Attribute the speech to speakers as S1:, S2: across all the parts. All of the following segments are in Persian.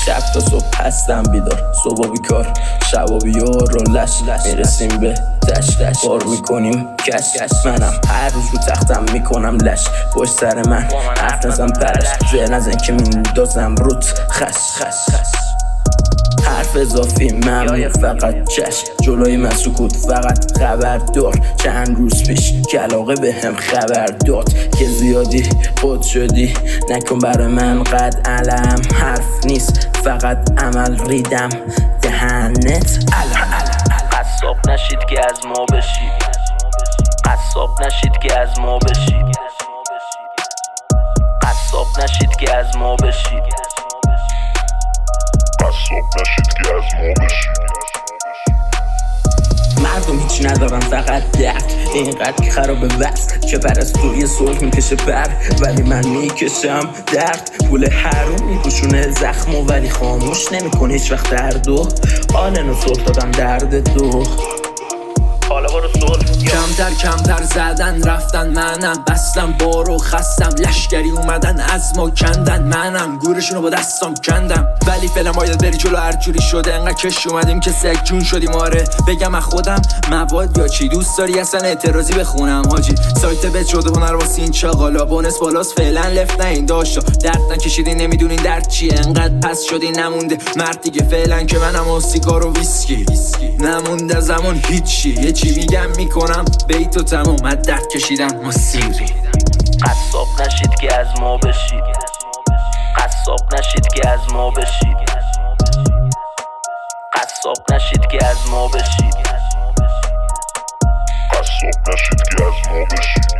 S1: شب تا صبح هستم بیدار، صبح و بیکار، شب و بیار و لش میرسیم به دشت بار میکنیم کش. منم هر روز رو تختم میکنم لش، پشت سر من حرف نزن پرش، زیر نزن که میندازم روت خش. حرف اضافی ممنون فقط چش، جلوی من سکوت فقط خبر دار. چند روز پیش که علاقه به هم خبر داد که زیادی خود شدی، نکن برای من قد علم. حرف نیست فقط عمل، ریدم دهنت علم.
S2: قصاب نشید که از ما بشید، قصاب نشید که از ما بشید، قصاب نشید که از ما بشید،
S3: قصاب نشید که از ما بشید.
S1: مردم هیچی ندارن فقط درد، اینقدر که خرابه وست که پرستوی صلح میکشه بر، ولی من میکشم درد. پول حروم میپوشونه زخمو ولی خاموش نمیکنه هیچ وقت دردو. آلنو صلح دادم درد دو،
S2: حالا برو صلح.
S4: کمتر زدن رفتن، منم بستم بارو خستم. لشگری اومدن از ما کندن، منم گورشونو با دستام کندم. ولی فعلا باید بری جلو، هر جوری شده انقدر کش اومدیم که سگ جون شدیم. آره بگم از خودم مواد یا چی دوست داری اصلا اعتراضی بخونم حاجی. سایت بهت شده هنر واسه این چاقالا، بونس بالاست فعلا لفت نه این داشتا. درد نکشیدین نمیدونین درد چیه، انقدر پس شدی نمونده مرد دیگه فعلا که منم و سیگار و ویسکی. نمونده زمان هیچی، یه چی میگم میکنم بیتو تموم. از درد کشیدم ما سیری.
S2: قصاب نشید که از ما بشید، قصاب نشید که از ما بشید، قصاب نشید که از ما بشید،
S3: قصاب نشید که از ما بشید.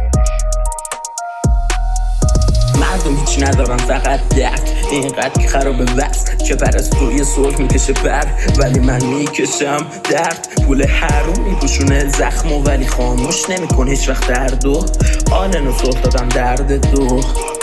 S1: مردم هیچی ندارن فقط درد، اینقدر که خرابه وست که پرستوی صلح میکشه بر، ولی من میکشم درد. پول حروم میپوشونه زخمو ولی خاموش نمیکنه هیچ وقت دردو. آلنو صلح دادم درد دو.